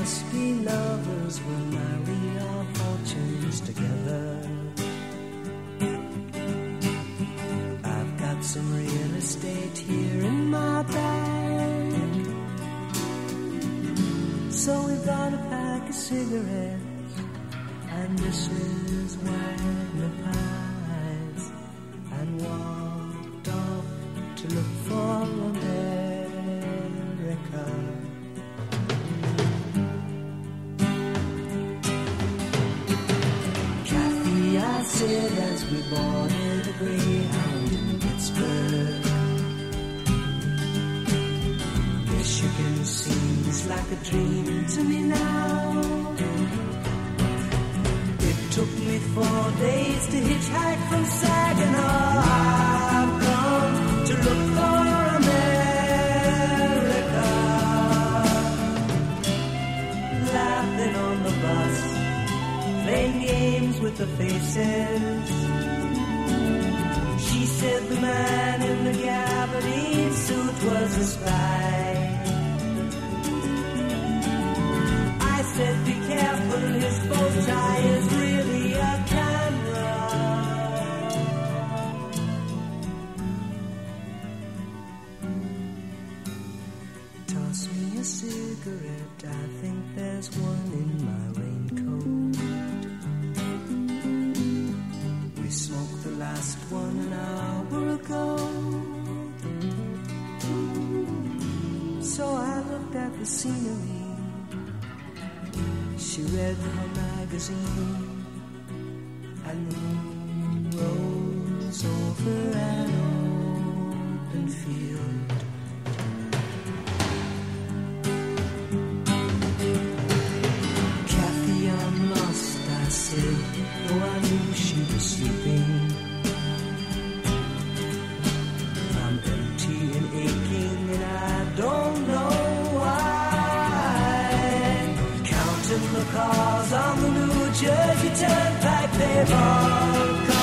must be lovers, we'll marry our fortunes together. I've got some real estate here in my bag, so we bought a pack of cigarettes, and this is Wagner pies, and walked off to look for America. Kathy, I said as we boarded a Greyhound in Pittsburgh, Michigan seems like a dream to me now. It took me 4 days to hitchhike from Saginaw. I've come to look for America. Laughing on the bus, playing games with the faces. She said the man in the gabardine suit was a spy. I said be careful, his bow tie is really a camera. Toss me a cigarette, I think there's one in my raincoat. We smoked the last one an hour ago. So I looked at the scenery. She read her magazine, and the moon rose over an open field. Kathy, I'm lost, I said, though I knew she was sleeping. I'm empty and aching, and I don't know why. Counting the cars on the New Jersey Turnpike, they've all come.